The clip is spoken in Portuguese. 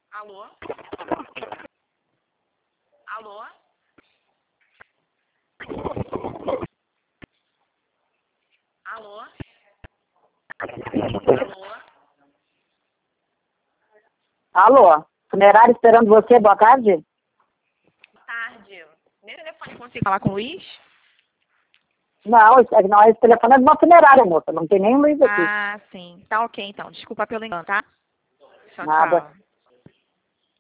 Alô? Alô? Alô? Alô? Alô, funerário esperando você, boa tarde? Boa tarde. Nesse telefone consigo falar com o Luiz? Não, esse telefone é de uma funerária, moça, não tem nem Luiz aqui. Ah, sim. Tá ok, então. Desculpa pelo engano, tá? Tchau, Nada. tchau.